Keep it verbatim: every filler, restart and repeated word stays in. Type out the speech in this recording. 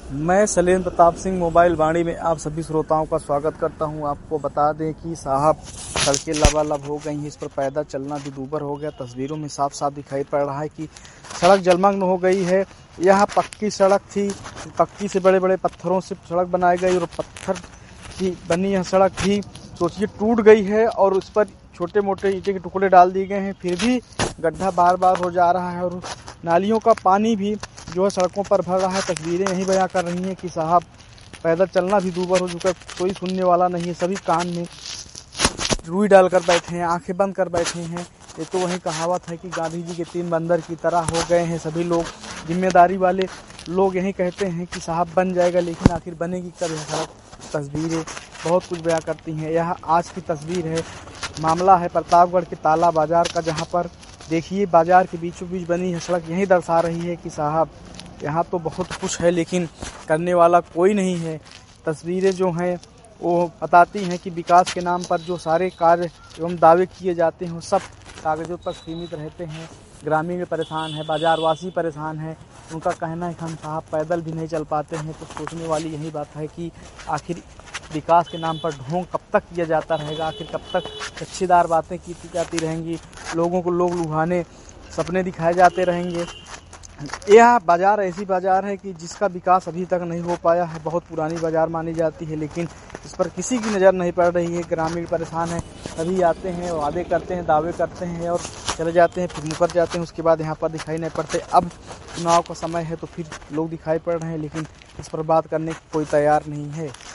मैं शैलेंद्र प्रताप सिंह मोबाइल वाणी में आप सभी श्रोताओं का स्वागत करता हूं। आपको बता दें कि साहब सड़कें लबालब हो गई हैं, इस पर पैदल चलना भी दूभर हो गया। तस्वीरों में साफ साफ दिखाई पड़ रहा है कि सड़क जलमग्न हो गई है। यह पक्की सड़क थी, पक्की से बड़े बड़े पत्थरों से सड़क बनाई गई और पत्थर की बनी यह सड़क भी सोचिए टूट गई है और उस पर छोटे मोटे ईंटे के टुकड़े डाल दिए गए हैं, फिर भी गड्ढा बार बार हो जा रहा है और नालियों का पानी भी जो है सड़कों पर भर रहा है। तस्वीरें यही बयां कर रही हैं कि साहब पैदल चलना भी दूभर हो चुका है, कोई सुनने वाला नहीं है। सभी कान में रुई डालकर बैठे हैं, आंखें बंद कर बैठे हैं। ये तो वही कहावत है कि गांधी जी के तीन बंदर की तरह हो गए हैं सभी लोग। जिम्मेदारी वाले लोग यही कहते हैं कि साहब बन जाएगा, लेकिन आखिर बनेगी कब यह सड़क। तस्वीरें बहुत कुछ बयां करती हैं। यह आज की तस्वीर है, मामला है प्रतापगढ़ के ताला बाजार का, जहां पर देखिए बाजार के बीचों बीच बनी है सड़क यही दर्शा रही है कि साहब यहाँ तो बहुत कुछ है लेकिन करने वाला कोई नहीं है। तस्वीरें जो हैं वो बताती हैं कि विकास के नाम पर जो सारे कार्य एवं दावे किए जाते हैं वो सब कागजों पर सीमित रहते हैं। ग्रामीण परेशान है, बाजारवासी परेशान है। उनका कहना है कि हम साहब पैदल भी नहीं चल पाते हैं। तो सोचने वाली यही बात है कि आखिर विकास के नाम पर ढोंग कब तक किया जाता रहेगा, आखिर कब तक कच्चीदार बातें की जाती रहेंगी, लोगों को लोग लुभाने सपने दिखाए जाते रहेंगे। यह बाजार ऐसी बाजार है कि जिसका विकास अभी तक नहीं हो पाया है, बहुत पुरानी बाजार मानी जाती है, लेकिन इस पर किसी की नज़र नहीं पड़ रही है। ग्रामीण परेशान है, सभी आते हैं, वादे करते हैं, दावे करते हैं और चले जाते हैं, फिर मुकर जाते हैं, उसके बाद यहाँ पर दिखाई नहीं पड़ते। अब चुनाव का समय है तो फिर लोग दिखाई पड़ रहे हैं, लेकिन इस पर बात करने की कोई तैयार नहीं है।